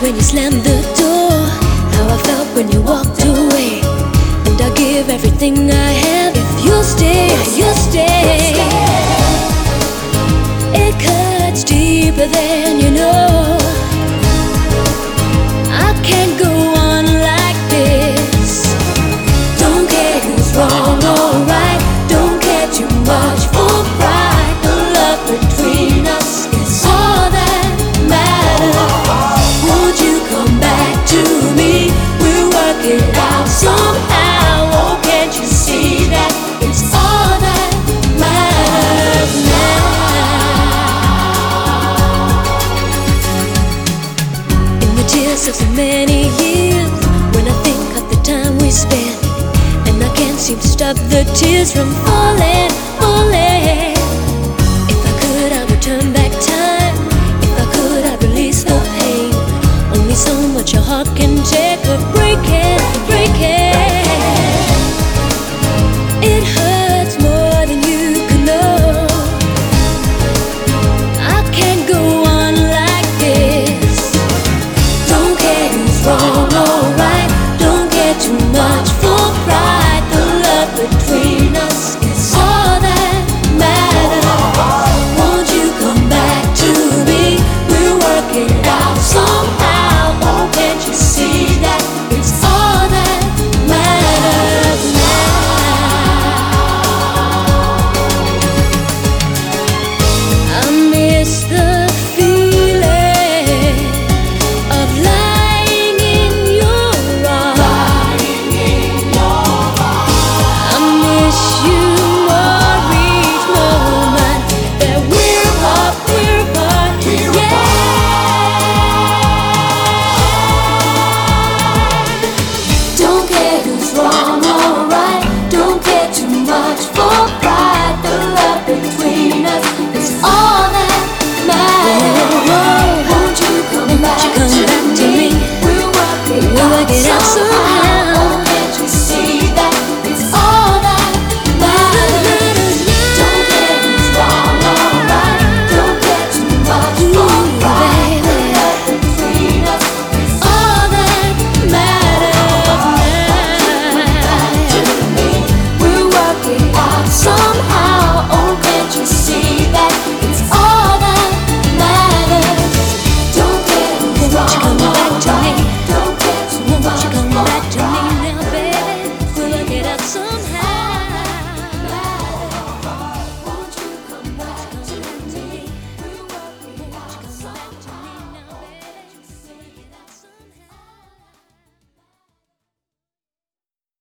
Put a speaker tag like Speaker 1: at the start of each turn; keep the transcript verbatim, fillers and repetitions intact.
Speaker 1: when you slammed the door, how I felt when you walked away. And I'll give everything I have if you'll stay, you'll stay. It cuts deeper than you know. I can't go on like this. Don't care who's wrong or right, don't care too much for pride. The love between us is all that matters. Won't you come back to me? We'll work it out somehow. Oh, can't you see that it's all that matters now? In the tears of so many years, when I think of the time we spent, and I can't seem to stop the tears from falling.